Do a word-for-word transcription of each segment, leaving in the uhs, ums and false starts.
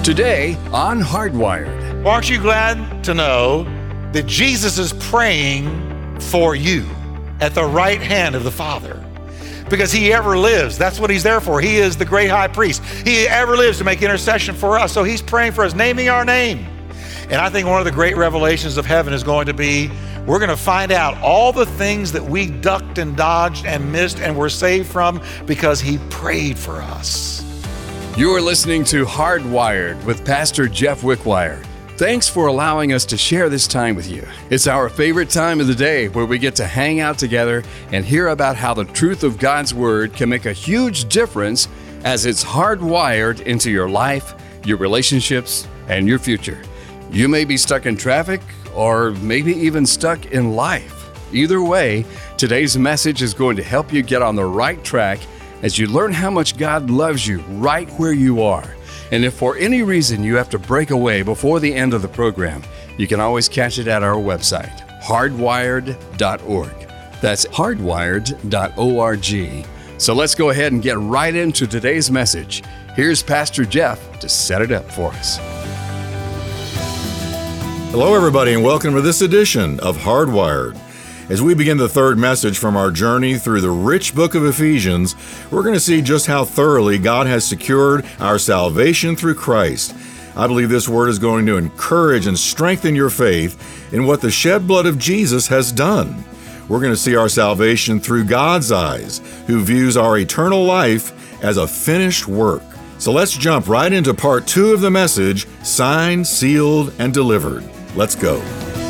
Today on Hardwired. Aren't you glad to know that Jesus is praying for you at the right hand of the Father? Because he ever lives. That's what he's there for. He is the great high priest. He ever lives to make intercession for us. So he's praying for us, naming our name. And I think one of the great revelations of heaven is going to be, we're going to find out all the things that we ducked and dodged and missed and were saved from because he prayed for us. You are listening to Hardwired with Pastor Jeff Wickwire. Thanks for allowing us to share this time with you. It's our favorite time of the day where we get to hang out together and hear about how the truth of God's Word can make a huge difference as it's hardwired into your life, your relationships, and your future. You may be stuck in traffic or maybe even stuck in life. Either way, today's message is going to help you get on the right track as you learn how much God loves you right where you are. And if for any reason you have to break away before the end of the program, you can always catch it at our website, hardwired dot org. That's hardwired dot org. So let's go ahead and get right into today's message. Here's Pastor Jeff to set it up for us. Hello, everybody, and welcome to this edition of Hardwired. As we begin the third message from our journey through the rich book of Ephesians, we're going to see just how thoroughly God has secured our salvation through Christ. I believe this word is going to encourage and strengthen your faith in what the shed blood of Jesus has done. We're going to see our salvation through God's eyes, who views our eternal life as a finished work. So let's jump right into part two of the message, Signed, Sealed, and Delivered. Let's go.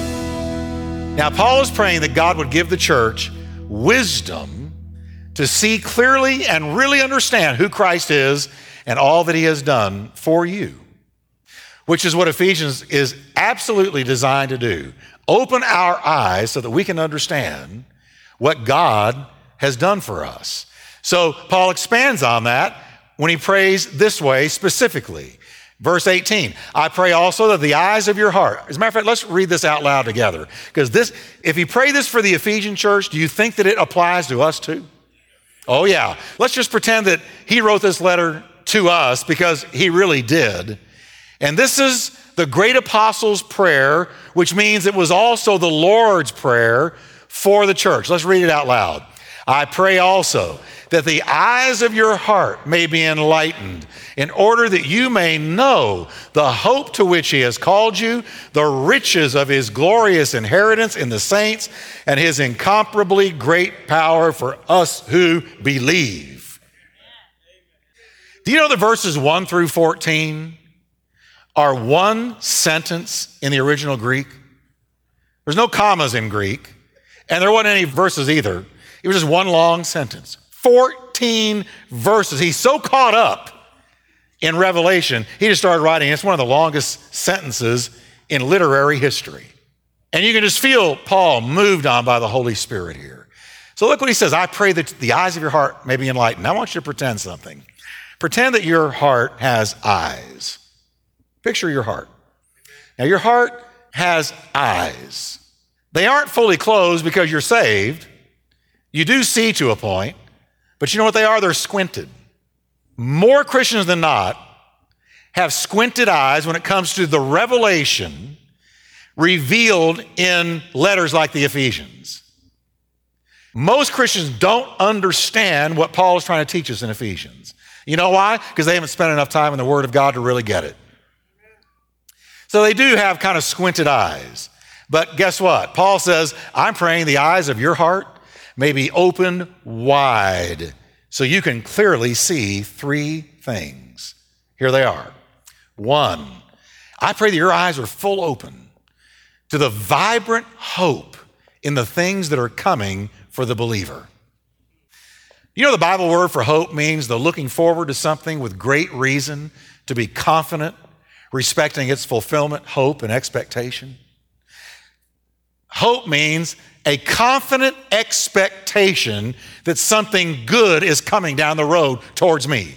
Now, Paul is praying that God would give the church wisdom to see clearly and really understand who Christ is and all that he has done for you, which is what Ephesians is absolutely designed to do. Open our eyes so that we can understand what God has done for us. So Paul expands on that when he prays this way specifically. Verse eighteen, I pray also that the eyes of your heart. As a matter of fact, let's read this out loud together. Because this, if you pray this for the Ephesian church, do you think that it applies to us too? Oh yeah. Let's just pretend that he wrote this letter to us because he really did. And this is the great apostle's prayer, which means it was also the Lord's prayer for the church. Let's read it out loud. I pray also that the eyes of your heart may be enlightened, in order that you may know the hope to which he has called you, the riches of his glorious inheritance in the saints, and his incomparably great power for us who believe. Do you know that verses one through fourteen are one sentence in the original Greek? There's no commas in Greek, and there wasn't any verses either. It was just one long sentence. fourteen verses. He's so caught up in Revelation, he just started writing. It's one of the longest sentences in literary history. And you can just feel Paul moved on by the Holy Spirit here. So look what he says. I pray that the eyes of your heart may be enlightened. I want you to pretend something. Pretend that your heart has eyes. Picture your heart. Now your heart has eyes. They aren't fully closed because you're saved. You do see to a point, but you know what they are? They're squinted. More Christians than not have squinted eyes when it comes to the revelation revealed in letters like the Ephesians. Most Christians don't understand what Paul is trying to teach us in Ephesians. You know why? Because they haven't spent enough time in the Word of God to really get it. So they do have kind of squinted eyes. But guess what? Paul says, I'm praying the eyes of your heart may be open wide so you can clearly see three things. Here they are. One, I pray that your eyes are full open to the vibrant hope in the things that are coming for the believer. You know, the Bible word for hope means the looking forward to something with great reason to be confident, respecting its fulfillment, hope, and expectation. Hope means a confident expectation that something good is coming down the road towards me.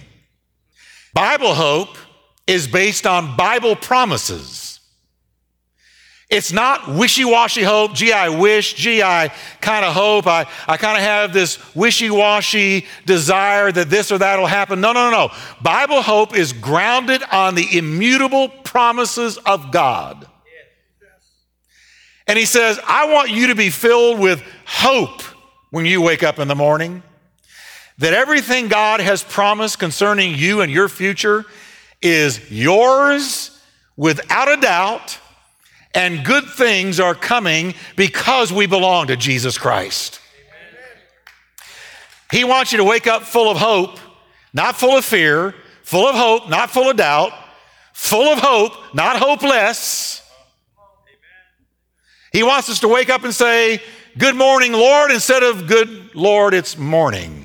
Bible hope is based on Bible promises. It's not wishy-washy hope. Gee, I wish. Gee, I kind of hope. I, I kind of have this wishy-washy desire that this or that will happen. No, no, no, no. Bible hope is grounded on the immutable promises of God. And he says, I want you to be filled with hope when you wake up in the morning, that everything God has promised concerning you and your future is yours without a doubt, and good things are coming because we belong to Jesus Christ. Amen. He wants you to wake up full of hope, not full of fear, full of hope, not full of doubt, full of hope, not hopeless. Amen. He wants us to wake up and say, good morning, Lord, instead of good Lord, it's morning.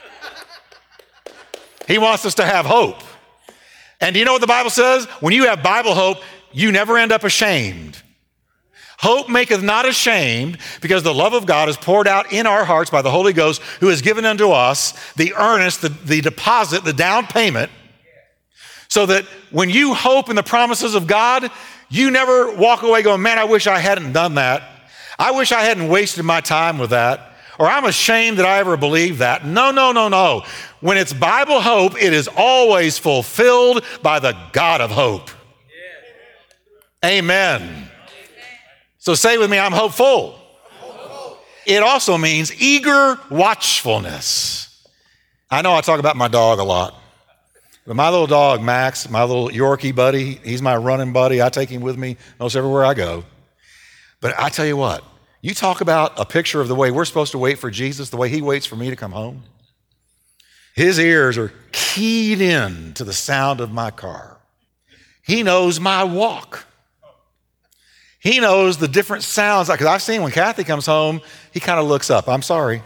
He wants us to have hope. And do you know what the Bible says? When you have Bible hope, you never end up ashamed. Hope maketh not ashamed, because the love of God is poured out in our hearts by the Holy Ghost, who has given unto us the earnest, the, the deposit, the down payment, so that when you hope in the promises of God, you never walk away going, man, I wish I hadn't done that. I wish I hadn't wasted my time with that. Or I'm ashamed that I ever believed that. No, no, no, no. When it's Bible hope, it is always fulfilled by the God of hope. Amen. So say with me, I'm hopeful. It also means eager watchfulness. I know I talk about my dog a lot, but my little dog, Max, my little Yorkie buddy, he's my running buddy. I take him with me most everywhere I go. But I tell you what, you talk about a picture of the way we're supposed to wait for Jesus, the way he waits for me to come home. His ears are keyed in to the sound of my car. He knows my walk. He knows the different sounds, because I've seen when Kathy comes home, he kind of looks up. I'm sorry.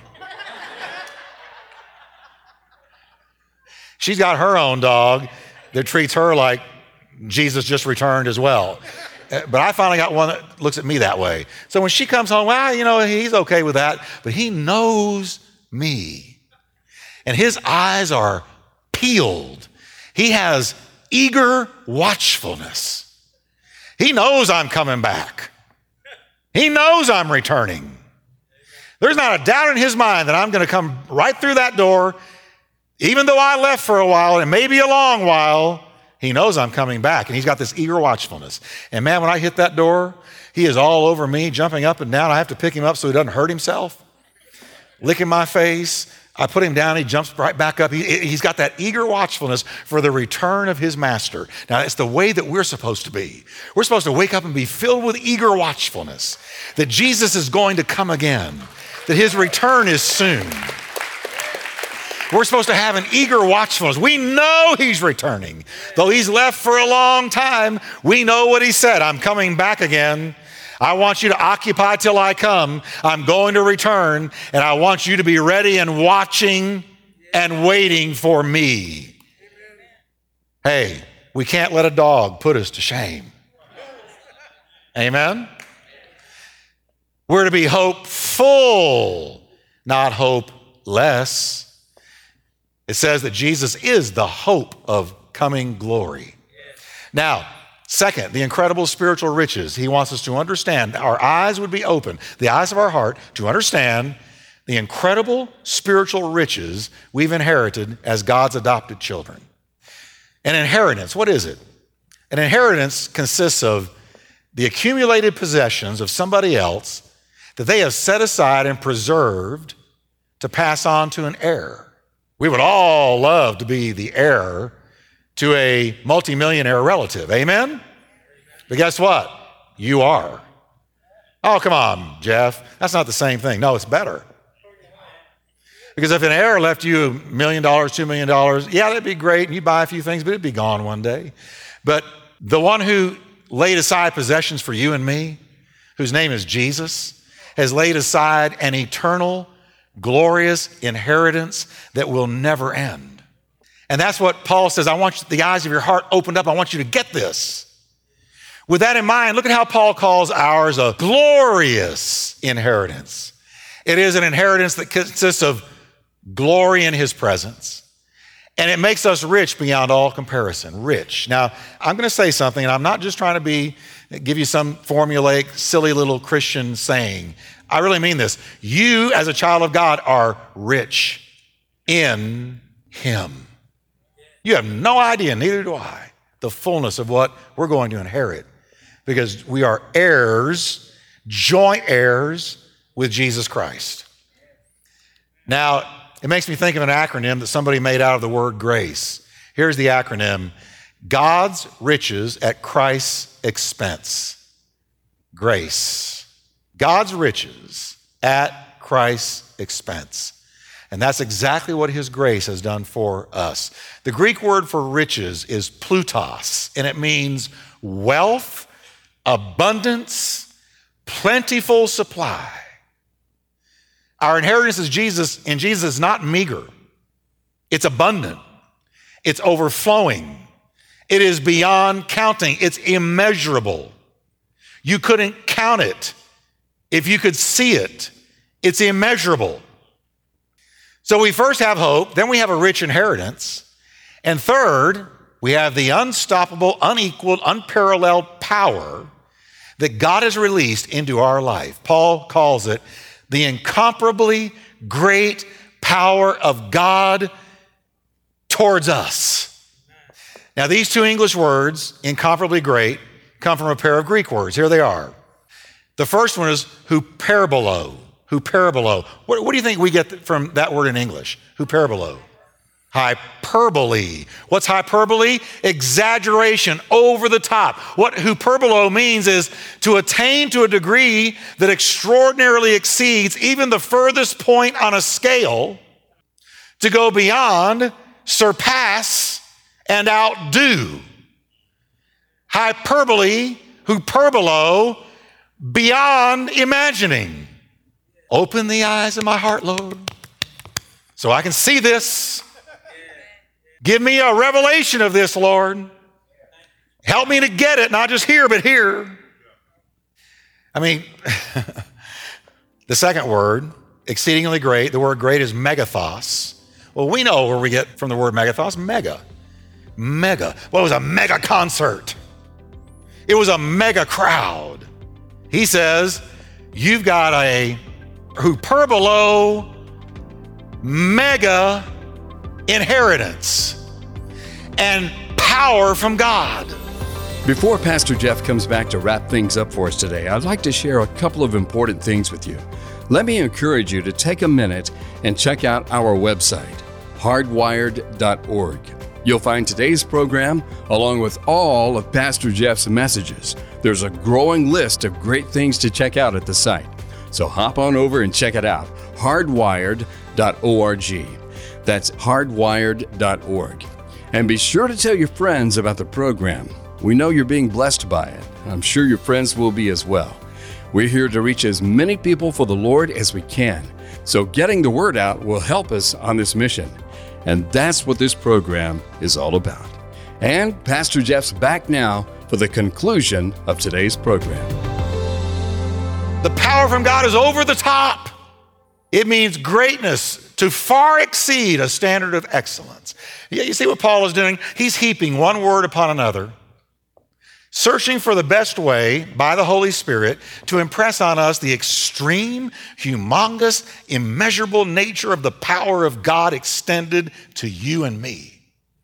She's got her own dog that treats her like Jesus just returned as well. But I finally got one that looks at me that way. So when she comes home, well, you know, he's okay with that, but he knows me. And his eyes are peeled. He has eager watchfulness. He knows I'm coming back. He knows I'm returning. There's not a doubt in his mind that I'm going to come right through that door. Even though I left for a while, and maybe a long while, he knows I'm coming back. And he's got this eager watchfulness. And man, when I hit that door, he is all over me, jumping up and down. I have to pick him up so he doesn't hurt himself. Licking my face. I put him down, he jumps right back up. He, he's got that eager watchfulness for the return of his master. Now, it's the way that we're supposed to be. We're supposed to wake up and be filled with eager watchfulness, that Jesus is going to come again, that his return is soon. We're supposed to have an eager watchfulness. We know he's returning. Though he's left for a long time, we know what he said. I'm coming back again. I want you to occupy till I come. I'm going to return, and I want you to be ready and watching and waiting for me. Hey, we can't let a dog put us to shame. Amen? We're to be hopeful, not hopeless. It says that Jesus is the hope of coming glory. Now, second, the incredible spiritual riches. He wants us to understand. Our eyes would be open, the eyes of our heart, to understand the incredible spiritual riches we've inherited as God's adopted children. An inheritance, what is it? An inheritance consists of the accumulated possessions of somebody else that they have set aside and preserved to pass on to an heir. We would all love to be the heir to a multimillionaire relative. Amen? But guess what? You are. Oh, come on, Jeff. That's not the same thing. No, it's better. Because if an heir left you a million dollars, two million dollars, yeah, that'd be great, and you buy a few things, but it'd be gone one day. But the one who laid aside possessions for you and me, whose name is Jesus, has laid aside an eternal, glorious inheritance that will never end. And that's what Paul says. I want the eyes of your heart opened up. I want you to get this. With that in mind, look at how Paul calls ours a glorious inheritance. It is an inheritance that consists of glory in his presence And it makes us rich beyond all comparison, rich. Now, I'm going to say something, and I'm not just trying to be give you some formulaic, silly little Christian saying. I really mean this. You, as a child of God, are rich in Him. You have no idea, neither do I, the fullness of what we're going to inherit, because we are heirs, joint heirs with Jesus Christ. Now, it makes me think of an acronym that somebody made out of the word grace. Here's the acronym: God's riches at Christ's expense. Grace. God's riches at Christ's expense. And that's exactly what His grace has done for us. The Greek word for riches is plutos, and it means wealth, abundance, plentiful supply. Our inheritance is Jesus, in Jesus is not meager. It's abundant. It's overflowing. It is beyond counting. It's immeasurable. You couldn't count it if you could see it. It's immeasurable. So we first have hope, then we have a rich inheritance, and third, we have the unstoppable, unequaled, unparalleled power that God has released into our life. Paul calls it the incomparably great power of God towards us. Now, these two English words, incomparably great, come from a pair of Greek words. Here they are. The first one is huperbolo. Huperbolo. What, what do you think we get from that word in English? Huperbolo. Hyperbole. What's hyperbole? Exaggeration, over the top. What hyperbolo means is to attain to a degree that extraordinarily exceeds even the furthest point on a scale, to go beyond, surpass, and outdo. Hyperbole, hyperbolo, beyond imagining. Open the eyes of my heart, Lord, so I can see this. Give me a revelation of this, Lord. Help me to get it, not just hear, but hear. I mean, the second word, exceedingly great, the word great is megathos. Well, we know where we get from the word megathos, mega. Mega. Well, it was a mega concert. It was a mega crowd. He says, you've got a hyperbolo mega inheritance and power from God. Before Pastor Jeff comes back to wrap things up for us today, I'd like to share a couple of important things with you. Let me encourage you to take a minute and check out our website, hardwired dot org. You'll find today's program along with all of Pastor Jeff's messages. There's a growing list of great things to check out at the site. So hop on over and check it out, hardwired dot org. That's hardwired dot org. And be sure to tell your friends about the program. We know you're being blessed by it. I'm sure your friends will be as well. We're here to reach as many people for the Lord as we can. So getting the word out will help us on this mission. And that's what this program is all about. And Pastor Jeff's back now for the conclusion of today's program. The power from God is over the top. It means greatness to far exceed a standard of excellence. Yeah, you see what Paul is doing? He's heaping one word upon another, searching for the best way by the Holy Spirit to impress on us the extreme, humongous, immeasurable nature of the power of God extended to you and me.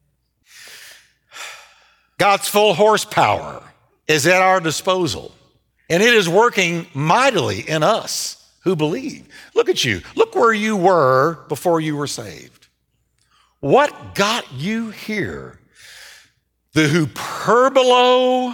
God's full horsepower is at our disposal, and it is working mightily in us who believe. Look at you. Look where you were before you were saved. What got you here? The hyperbolo,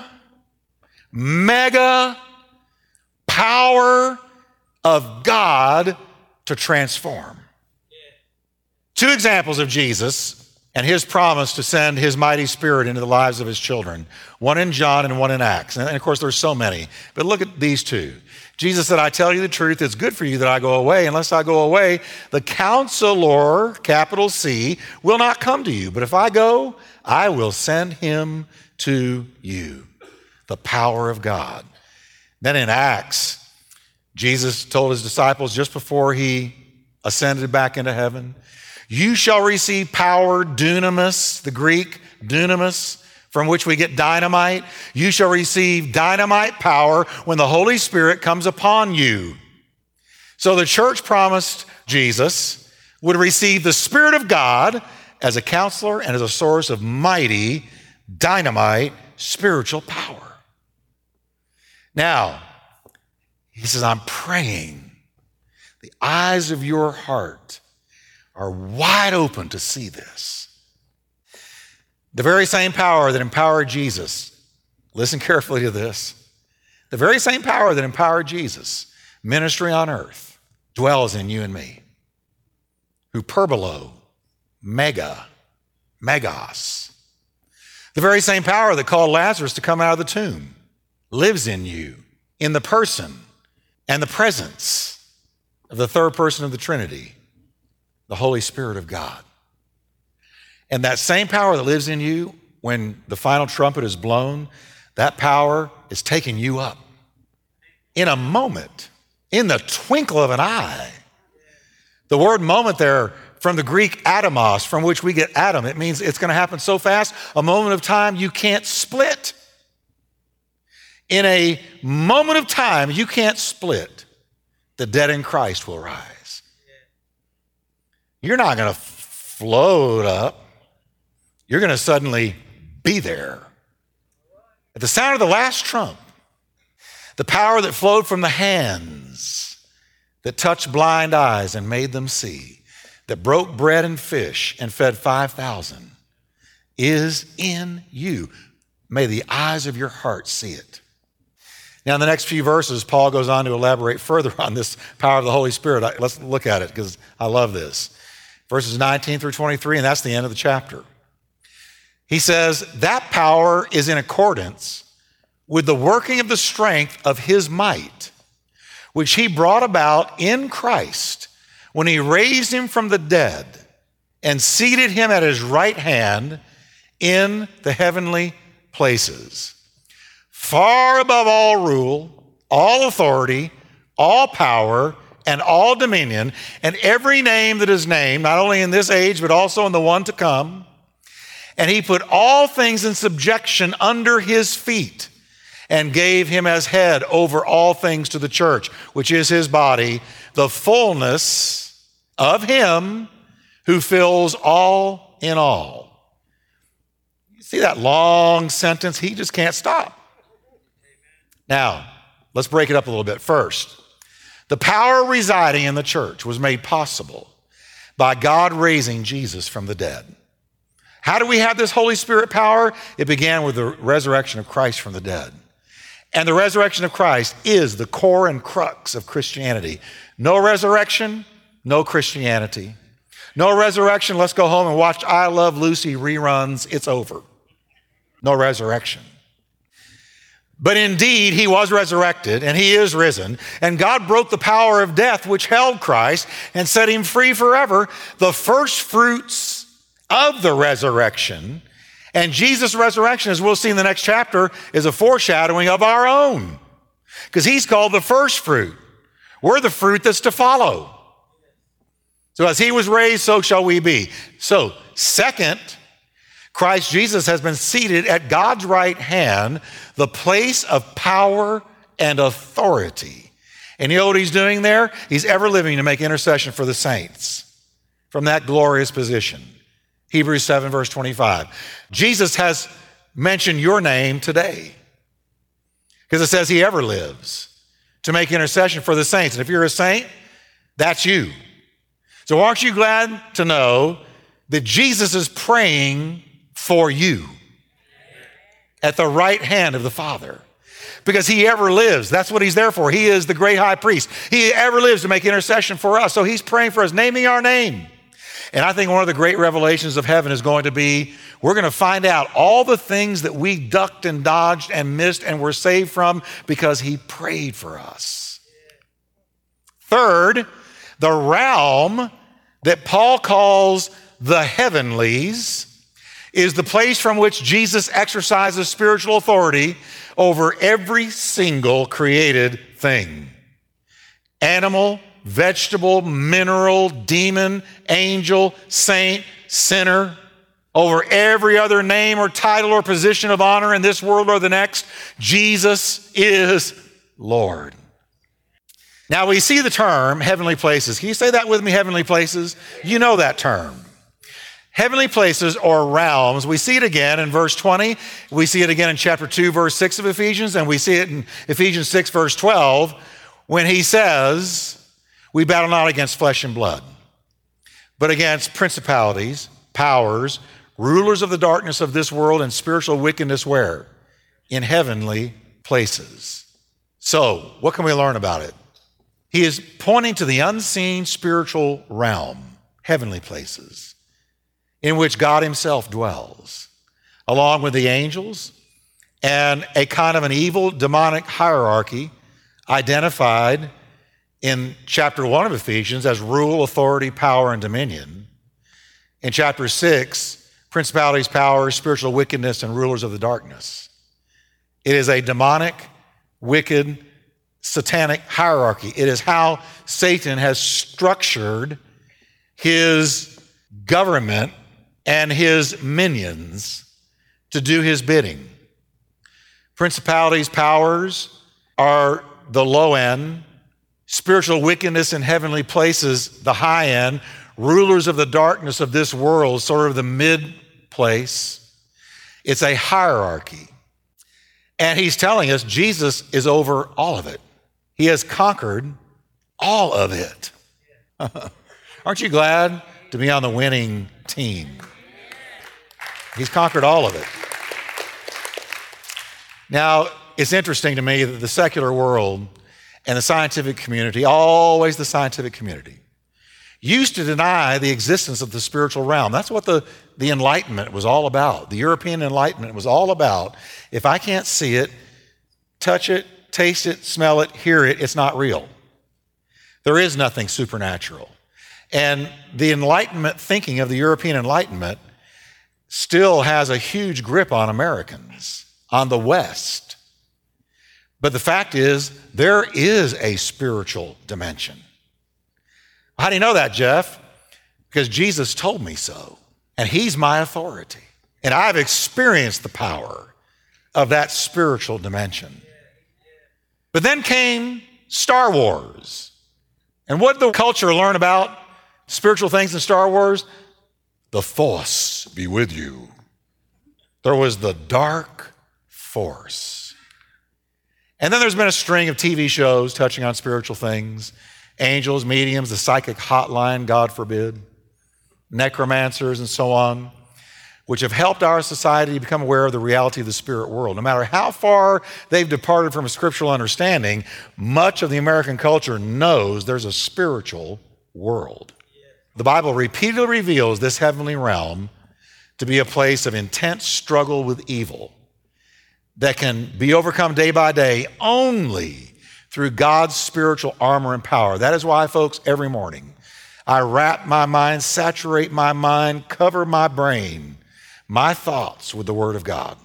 mega power of God to transform. Two examples of Jesus and his promise to send his mighty spirit into the lives of his children. One in John and one in Acts. And of course, there's so many. But look at these two. Jesus said, I tell you the truth, it's good for you that I go away. Unless I go away, the counselor, capital C, will not come to you. But if I go, I will send him to you. The power of God. Then in Acts, Jesus told his disciples just before he ascended back into heaven, You shall receive power, dunamis, the Greek dunamis, from which we get dynamite. You shall receive dynamite power when the Holy Spirit comes upon you. So the church promised Jesus would receive the Spirit of God as a counselor and as a source of mighty, dynamite, spiritual power. Now, he says, I'm praying the eyes of your heart are wide open to see this. The very same power that empowered Jesus, listen carefully to this, the very same power that empowered Jesus, ministry on earth, dwells in you and me. Hyperbolo, mega, megos. The very same power that called Lazarus to come out of the tomb lives in you, in the person and the presence of the third person of the Trinity, the Holy Spirit of God. And that same power that lives in you when the final trumpet is blown, that power is taking you up in a moment, in the twinkle of an eye. The word moment there from the Greek atomos, from which we get atom, it means it's going to happen so fast, a moment of time you can't split. In a moment of time you can't split, the dead in Christ will rise. You're not going to float up. You're going to suddenly be there. At the sound of the last trump, the power that flowed from the hands that touched blind eyes and made them see, that broke bread and fish and fed five thousand, is in you. May the eyes of your heart see it. Now, in the next few verses, Paul goes on to elaborate further on this power of the Holy Spirit. Let's look at it because I love this. Verses nineteen through twenty-three, and that's the end of the chapter. He says, that power is in accordance with the working of the strength of his might, which he brought about in Christ when he raised him from the dead and seated him at his right hand in the heavenly places, far above all rule, all authority, all power, and all dominion, and every name that is named, not only in this age, but also in the one to come. And he put all things in subjection under his feet and gave him as head over all things to the church, which is his body, the fullness of him who fills all in all. You see that long sentence? He just can't stop. Now, let's break it up a little bit. First, the power residing in the church was made possible by God raising Jesus from the dead. How do we have this Holy Spirit power? It began with the resurrection of Christ from the dead. And the resurrection of Christ is the core and crux of Christianity. No resurrection, no Christianity. No resurrection, let's go home and watch I Love Lucy reruns, it's over. No resurrection. But indeed, he was resurrected and he is risen. And God broke the power of death which held Christ and set him free forever, the first fruits of the resurrection. And Jesus' resurrection, as we'll see in the next chapter, is a foreshadowing of our own, because he's called the first fruit. We're the fruit that's to follow. So as he was raised, so shall we be. So second, Christ Jesus has been seated at God's right hand, the place of power and authority. And you know what he's doing there? He's ever living to make intercession for the saints from that glorious position. Hebrews seven, verse twenty-five. Jesus has mentioned your name today because it says he ever lives to make intercession for the saints. And if you're a saint, that's you. So aren't you glad to know that Jesus is praying for you at the right hand of the Father? Because he ever lives. That's what he's there for. He is the great high priest. He ever lives to make intercession for us. So he's praying for us, naming our name. And I think one of the great revelations of heaven is going to be, we're going to find out all the things that we ducked and dodged and missed and were saved from because he prayed for us. Third, the realm that Paul calls the heavenlies is the place from which Jesus exercises spiritual authority over every single created thing. Animal, vegetable, mineral, demon, angel, saint, sinner, over every other name or title or position of honor in this world or the next, Jesus is Lord. Now we see the term heavenly places. Can you say that with me, heavenly places? You know that term. Heavenly places or realms, we see it again in verse twenty. We see it again in chapter two, verse six of Ephesians, and we see it in Ephesians six, verse twelve, when he says, we battle not against flesh and blood, but against principalities, powers, rulers of the darkness of this world, and spiritual wickedness where? In heavenly places. So, what can we learn about it? He is pointing to the unseen spiritual realm, heavenly places, in which God himself dwells, along with the angels and a kind of an evil demonic hierarchy identified in chapter one of Ephesians as rule, authority, power, and dominion. In chapter six, principalities, powers, spiritual wickedness, and rulers of the darkness. It is a demonic, wicked, satanic hierarchy. It is how Satan has structured his government and his minions to do his bidding. Principalities, powers are the low end. Spiritual wickedness in heavenly places, the high end. Rulers of the darkness of this world, sort of the mid place. It's a hierarchy. And he's telling us Jesus is over all of it. He has conquered all of it. Aren't you glad to be on the winning team? He's conquered all of it. Now, it's interesting to me that the secular world and the scientific community, always the scientific community, used to deny the existence of the spiritual realm. That's what the, the Enlightenment was all about. The European Enlightenment was all about, if I can't see it, touch it, taste it, smell it, hear it, it's not real. There is nothing supernatural. And the Enlightenment thinking of the European Enlightenment still has a huge grip on Americans, on the West. But the fact is, there is a spiritual dimension. How do you know that, Jeff? Because Jesus told me so, and he's my authority. And I've experienced the power of that spiritual dimension. But then came Star Wars. And what did the culture learn about spiritual things in Star Wars? The Force be with you. There was the dark force. And then there's been a string of T V shows touching on spiritual things. Angels, mediums, the psychic hotline, God forbid, necromancers, and so on, which have helped our society to become aware of the reality of the spirit world. No matter how far they've departed from a scriptural understanding, much of the American culture knows there's a spiritual world. The Bible repeatedly reveals this heavenly realm to be a place of intense struggle with evil that can be overcome day by day only through God's spiritual armor and power. That is why, folks, every morning I wrap my mind, saturate my mind, cover my brain, my thoughts with the Word of God.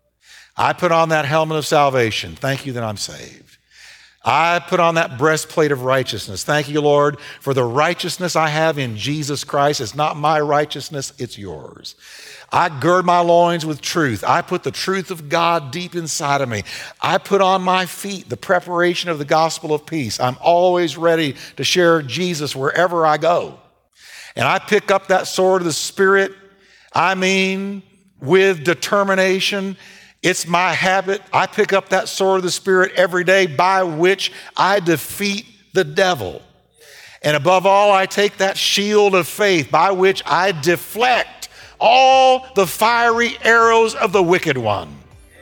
I put on that helmet of salvation. Thank you that I'm saved. I put on that breastplate of righteousness. Thank you, Lord, for the righteousness I have in Jesus Christ. It's not my righteousness, it's yours. I gird my loins with truth. I put the truth of God deep inside of me. I put on my feet the preparation of the gospel of peace. I'm always ready to share Jesus wherever I go. And I pick up that sword of the Spirit, I mean, with determination. It's my habit. I pick up that sword of the Spirit every day by which I defeat the devil. And above all, I take that shield of faith by which I deflect all the fiery arrows of the wicked one.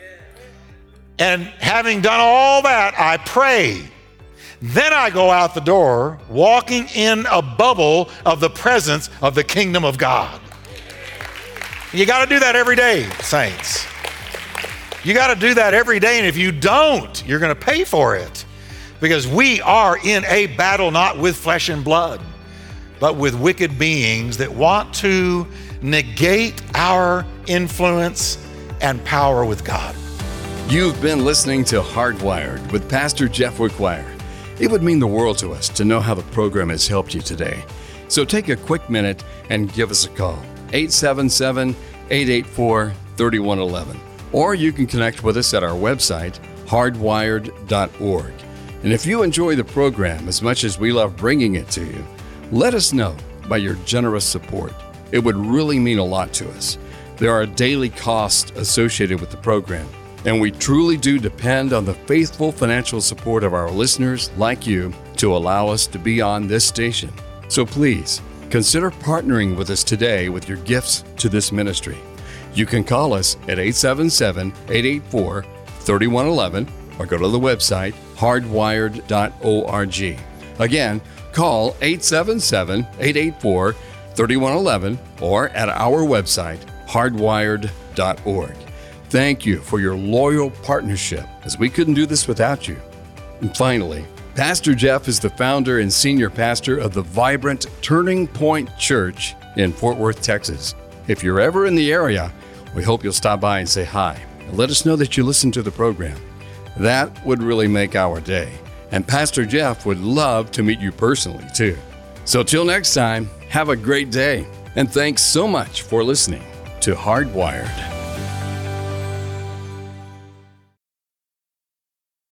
And having done all that, I pray. Then I go out the door, walking in a bubble of the presence of the kingdom of God. You got to do that every day, saints. You got to do that every day, and if you don't, you're going to pay for it. Because we are in a battle not with flesh and blood, but with wicked beings that want to negate our influence and power with God. You've been listening to Hardwired with Pastor Jeff Wickwire. It would mean the world to us to know how the program has helped you today. So take a quick minute and give us a call, eight seven seven, eight eight four, three one one one. Or you can connect with us at our website, hardwired dot org. And if you enjoy the program as much as we love bringing it to you, let us know by your generous support. It would really mean a lot to us. There are daily costs associated with the program, and we truly do depend on the faithful financial support of our listeners like you to allow us to be on this station. So please, consider partnering with us today with your gifts to this ministry. You can call us at eight seven seven, eight eight four, three one one one or go to the website, hardwired dot org. Again, call eight seven seven, eight eight four, three one one one or at our website, hardwired dot org. Thank you for your loyal partnership, as we couldn't do this without you. And finally, Pastor Jeff is the founder and senior pastor of the vibrant Turning Point Church in Fort Worth, Texas. If you're ever in the area, we hope you'll stop by and say hi and let us know that you listen to the program. That would really make our day. And Pastor Jeff would love to meet you personally, too. So till next time, have a great day. And thanks so much for listening to Hardwired.